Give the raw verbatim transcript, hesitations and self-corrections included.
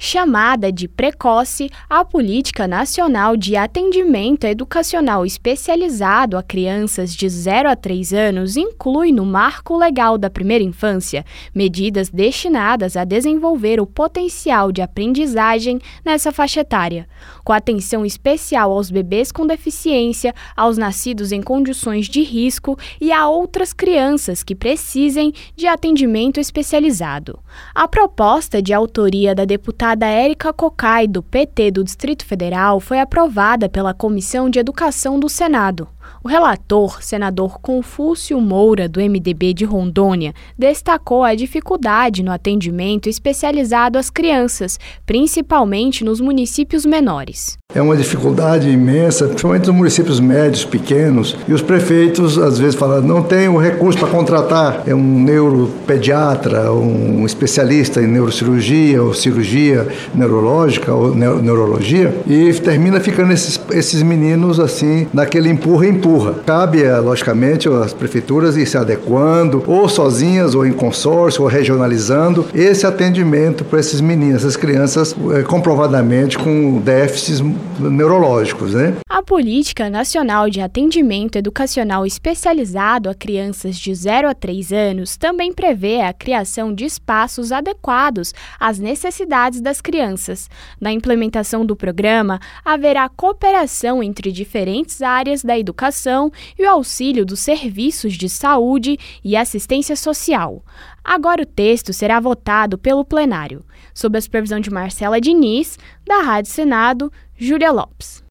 Chamada de precoce, a Política Nacional de Atendimento Educacional Especializado a Crianças de zero a três anos inclui no Marco Legal da Primeira Infância medidas destinadas a desenvolver o potencial de aprendizagem nessa faixa etária, com atenção especial aos bebês com deficiência, aos nascidos em condições de risco e a outras crianças que precisem de atendimento especializado. A proposta de autoria da deputada Érica Cocai, do P T do Distrito Federal, foi aprovada pela Comissão de Educação do Senado. O relator, senador Confúcio Moura, do M D B de Rondônia, destacou a dificuldade no atendimento especializado às crianças, principalmente nos municípios menores. É uma dificuldade imensa, principalmente nos municípios médios, pequenos, e os prefeitos às vezes falam, não tem o recurso para contratar é um neuropediatra, um especialista em neurocirurgia ou cirurgia neurológica ou neuro- neurologia, e termina ficando esses, esses meninos assim, naquele empurra-empurra. Cabe, logicamente, às prefeituras ir se adequando, ou sozinhas, ou em consórcio, ou regionalizando, esse atendimento para esses meninos, essas crianças, é, comprovadamente com déficits neurológicos, né? A Política Nacional de Atendimento Educacional Especializado a Crianças de zero a três anos também prevê a criação de espaços adequados às necessidades das crianças. Na implementação do programa, haverá cooperação entre diferentes áreas da educação e o auxílio dos serviços de saúde e assistência social. Agora o texto será votado pelo plenário. Sob a supervisão de Marcela Diniz, da Rádio Senado, Júlia Lopes.